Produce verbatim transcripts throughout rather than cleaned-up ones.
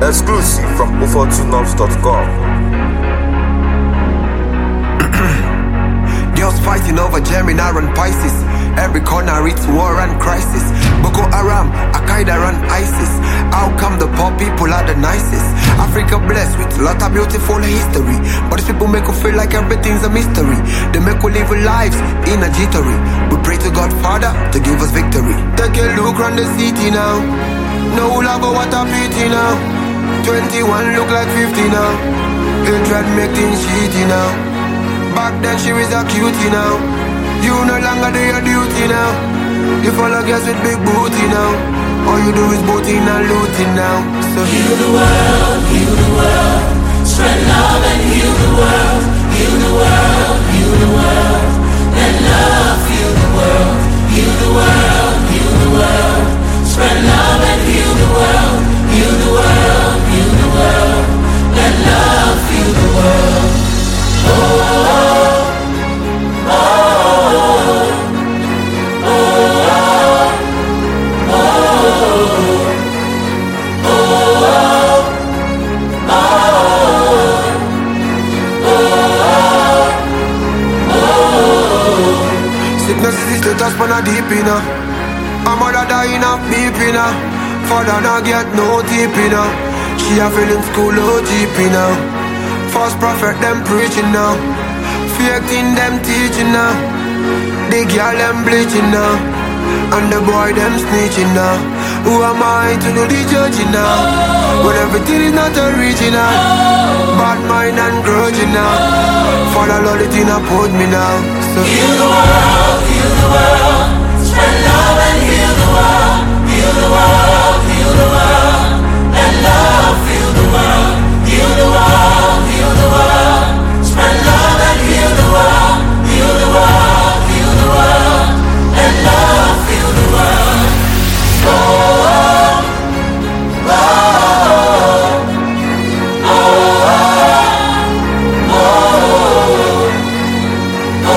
Exclusive from O four two nobs dot com. Girls fighting over Gemini and Pisces. Every corner it's war and crisis. Boko Haram, Al-Qaeda and ISIS. How come the poor people are the nicest? Africa blessed with a lot of beautiful history, but these people make us feel like everything's a mystery. They make us live lives in a jittery. We pray to God Father to give us victory. Take a look around the city now. No love or what a pity now. Twenty-one look like fifty now. Hatred make things shitty now. Back then she was a cutie now. You no longer do your duty now. You follow girls with big booty now. All you do is booting and looting now. So heal the world, heal the world. Spread love and heal the world. Heal the world, heal the world. Let love heal the world. Heal the world, heal the world. Spread love and heal the world. Heal the world, heal the world. Let love heal the world. Oh, oh, oh, oh, oh, oh, oh. Sickness is the touch but not deep enough. My mother dying of beeping now. Father not get no deep enough. She a feeling school O G P now. False prophet them preaching now. Fake thing them teaching now. The girl them bleaching now. And the boy them snitching now. Who am I to do the judging now? When everything is not original. Bad mind and grudging now. Father Lord it in a put me now. So heal the world, heal the world. Spread love and heal the world. Heal the world, heal the world. Let love heal the world. Heal the world, heal the world. Spread love and heal the world. Heal the world, heal the world. Let love heal the world. Oh, oh, oh, oh, oh,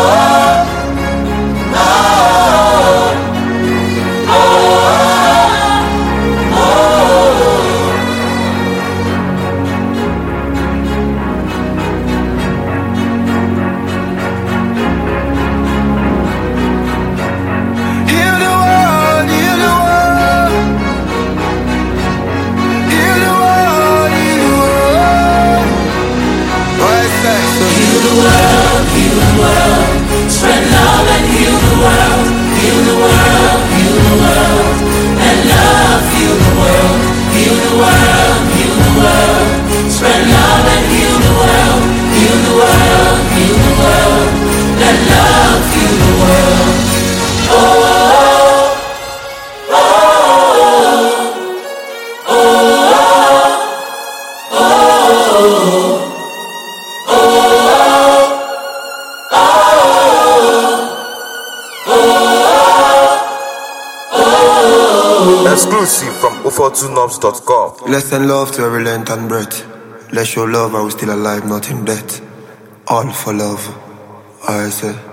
Exclusive from O four two nobs dot com. let's send love to every length and breath. Let's show love while we're still alive, not in death. All for love. I said